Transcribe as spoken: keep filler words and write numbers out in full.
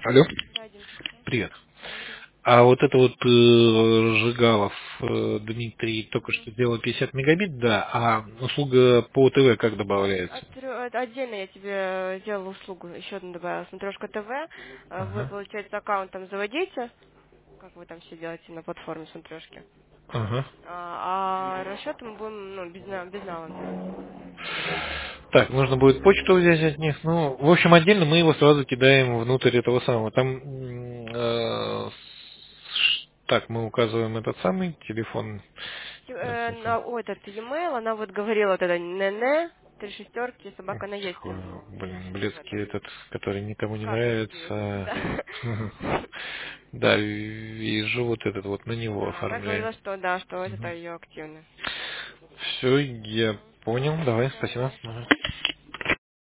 Алло. Да, Димчик, да. Привет. Добрый день. А вот это вот э, Жигалов э, Дмитрий только Мгм. что сделал пятьдесят мегабит, да, а услуга по ТВ как добавляется? От- от- Отдельно я тебе сделала услугу, еще одну добавила, смотрешка ТВ. Э, Вы, Ага. получается, аккаунт там заводите, как вы там все делаете на платформе смотрешки. Ага. А, а расчеты мы будем ну, без, на- безналом делать. Так, нужно будет почту взять от них. Ну, в общем, отдельно мы его сразу кидаем внутрь этого самого. Там м, э, с- так, мы указываем этот самый телефон. Ти- Сейчас, э, секунду. на о, этот e-mail, она вот говорила вот это не три шестерки, собака на есть. Ой, блин, В бледский этом. этот, который никому не Карточки. нравится. Да. Да, вижу вот этот вот, на него Да, она оформляем. говорила, что да, что это ее активно. Все, я Мгм. понял. Давай, Все, спасибо. давай, Ага. пока.